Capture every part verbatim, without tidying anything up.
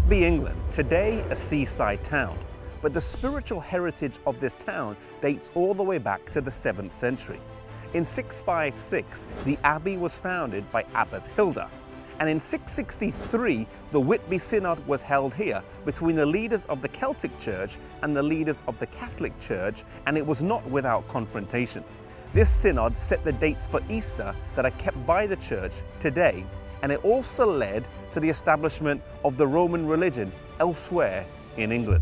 Whitby, England, today a seaside town, but the spiritual heritage of this town dates all the way back to the seventh century. In six fifty-six, the abbey was founded by Abbess Hilda, and in six sixty-three, the Whitby Synod was held here between the leaders of the Celtic Church and the leaders of the Catholic Church, and it was not without confrontation. This synod set the dates for Easter that are kept by the church today, and it also led to the establishment of the Roman religion elsewhere in England.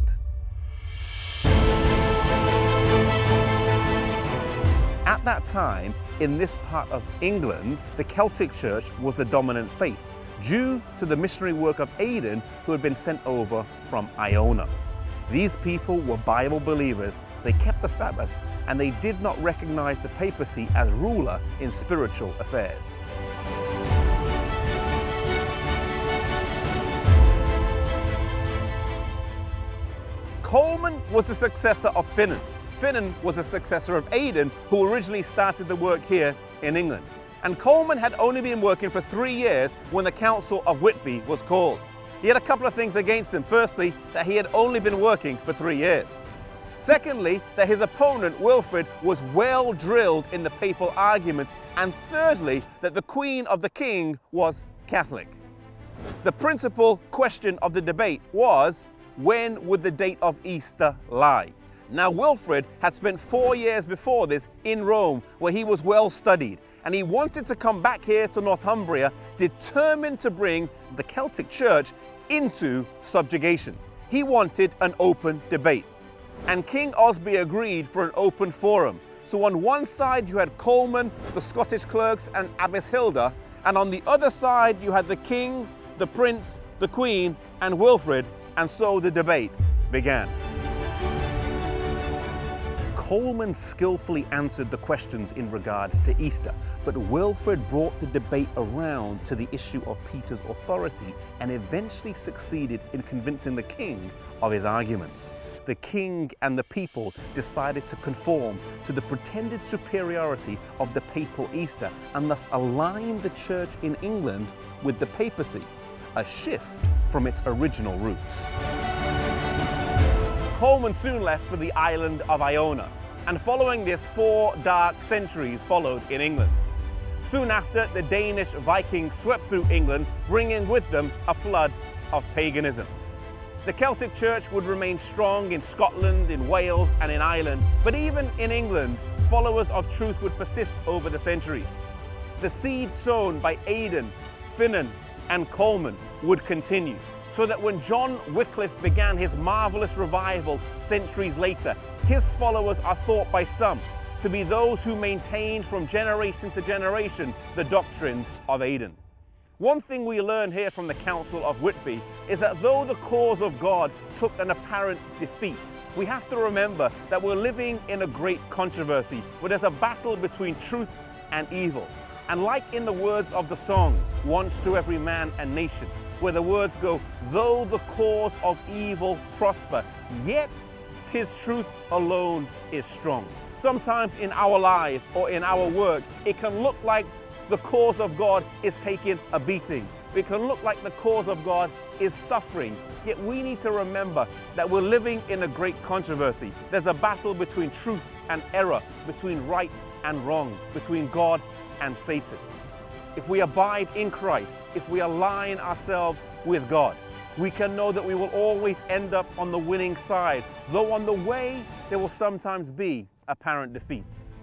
At that time, in this part of England, the Celtic Church was the dominant faith, due to the missionary work of Aidan, who had been sent over from Iona. These people were Bible believers, they kept the Sabbath, and they did not recognize the papacy as ruler in spiritual affairs. Colman was the successor of Finan. Finan was a successor of Aidan, who originally started the work here in England. And Colman had only been working for three years when the Council of Whitby was called. He had a couple of things against him. Firstly, that he had only been working for three years. Secondly, that his opponent, Wilfrid, was well drilled in the papal arguments. And thirdly, that the Queen of the King was Catholic. The principal question of the debate was, when would the date of Easter lie? Now, Wilfrid had spent four years before this in Rome, where he was well studied, and he wanted to come back here to Northumbria, determined to bring the Celtic Church into subjugation. He wanted an open debate. And King Osby agreed for an open forum. So on one side you had Colman, the Scottish clerks, and Abbess Hilda, and on the other side you had the king, the prince, the queen, and Wilfrid, and so the debate began. Colman skillfully answered the questions in regards to Easter, but Wilfrid brought the debate around to the issue of Peter's authority and eventually succeeded in convincing the king of his arguments. The king and the people decided to conform to the pretended superiority of the papal Easter and thus align the church in England with the papacy, a shift from its original roots. Colman soon left for the island of Iona, and following this, four dark centuries followed in England. Soon after, the Danish Vikings swept through England, bringing with them a flood of paganism. The Celtic Church would remain strong in Scotland, in Wales, and in Ireland, but even in England, followers of truth would persist over the centuries. The seed sown by Aidan, Finan, and Colman would continue, so that when John Wycliffe began his marvelous revival centuries later, his followers are thought by some to be those who maintained from generation to generation the doctrines of Aidan. One thing we learn here from the Council of Whitby is that though the cause of God took an apparent defeat, we have to remember that we're living in a great controversy where there's a battle between truth and evil. And like in the words of the song, Once to Every Man and Nation, where the words go, though the cause of evil prosper, yet 'tis truth alone is strong. Sometimes in our life or in our work, it can look like the cause of God is taking a beating. It can look like the cause of God is suffering. Yet we need to remember that we're living in a great controversy. There's a battle between truth and error, between right and wrong, between God and Satan. If we abide in Christ, if we align ourselves with God, we can know that we will always end up on the winning side, though on the way there will sometimes be apparent defeats.